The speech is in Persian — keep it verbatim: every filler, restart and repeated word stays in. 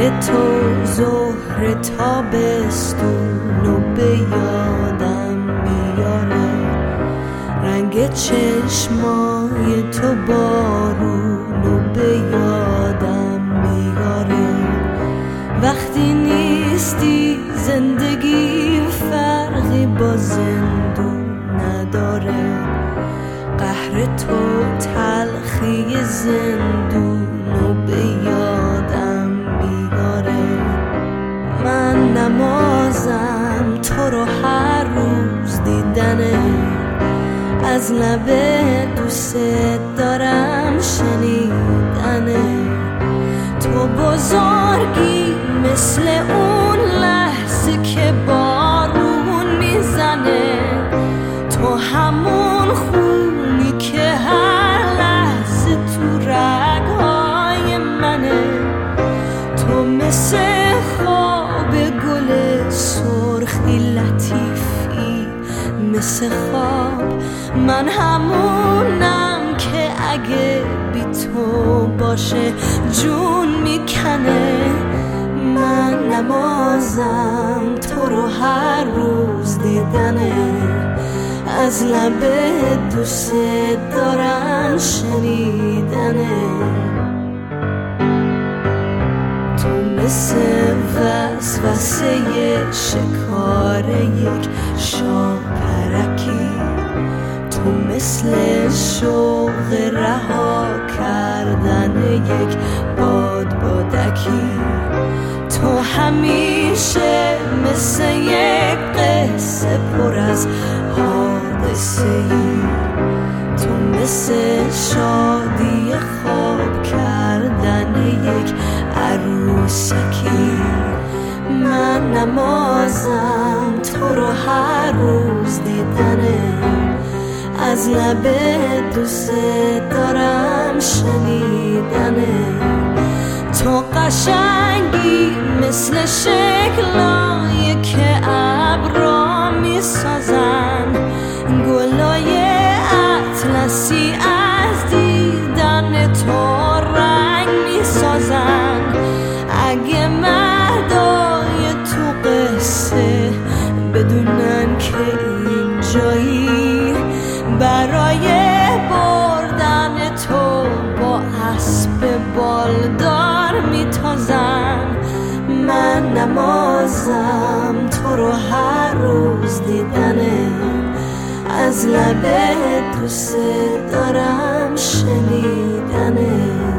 قهر تو ظهر تابستون و به یادم میاره، رنگ چشمای تو بارون و به یادم میاره. وقتی نیستی زندگی فرقی با زندون نداره، قهر تو تلخی زندون و به یادم میاره. من نمازم تو رو هر روز دیدنه، از لب دوست دارم شنیدنه. تو بزرگی مثل اون لحظه که بارون میزنه، تو همون خونی که هر لحظه تو رگهای منه. تو مثل خواب گل سرخی لطیفی مثل خواب، من همونم که اگه بی تو باشه جون میکنه. من نمازم تو رو هر روز دیدنه، از لب دوست دارم شنیدنه. تو مثل وسوسه شکار یک شاپرکی، تو مثل شوق رها کردن یک باد بادکی. تو همیشه مثل یک قصه پر از حادثه ای، تو مثل شادی خواب کردن یک عروسکی. من نمازم تو رو هر روز دیدنه، از لب دوست دارم شنیدنه. تو قشنگی مثل شکلایی که ابرا میسازن، گلای اطلسی از دیدن تو رنگ میسازن. اگه مردای تو قصه بدونن که اینجایی، برای بردن تو با اسب بالدار میتازن. من نمازم تو رو هر روز دیدنه، از لب دوست دارم شنیدنه.